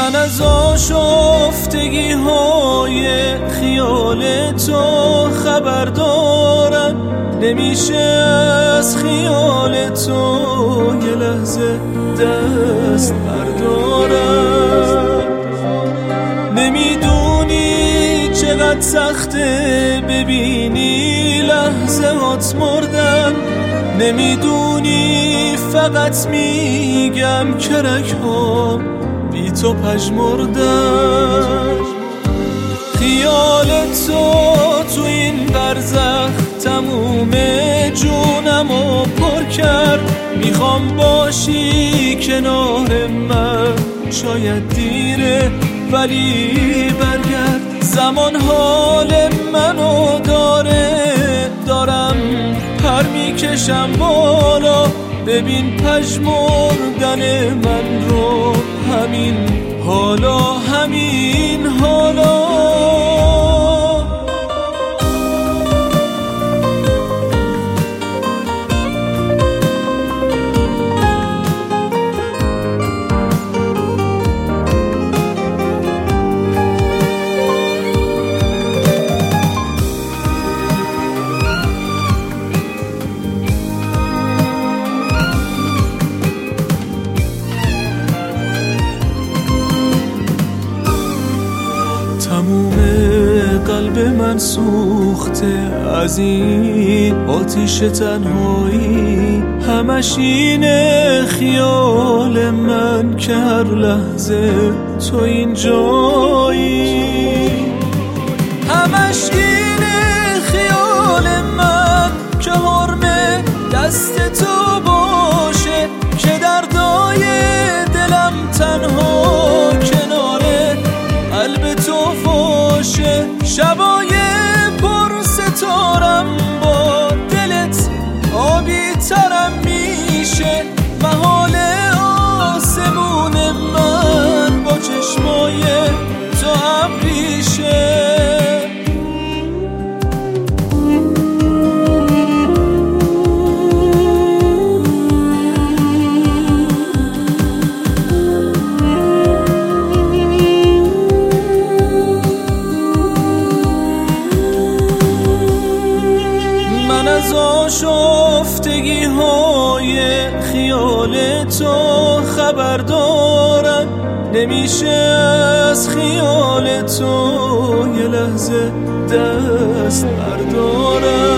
من از آشفتگی های خیال تو خبر دارم، نمیشه از خیال تو یه لحظه دست بردارم. نمیدونی چقدر سخته ببینی لحظه هات مردن، نمیدونی فقط میگم کرک ها بی تو پژمردن. خیال تو این برزخ تموم جونمو پر کرد، میخوام باشی کنار من، شاید دیره ولی برگرد. زمان حال منو دارم پر میکشم بالا، ببین پژمردن من رو، همین حالا همین حالا. تموم قلب من سوخته از این آتیش تنهایی، همش اینه خیال من که هر لحظه تو اینجایی. همش اینه خیال من که حرم دست تو باشه، که دردای دلم تنها کناره قلب تو فاشه. شبای پر ستارم با دلت آبی ترم میشه، محال آسمون من با چشمای تو ابریشه. من از آشفتگی های خیال تو خبر دارم، نمیشه از خیال تو یه لحظه دست بردارم.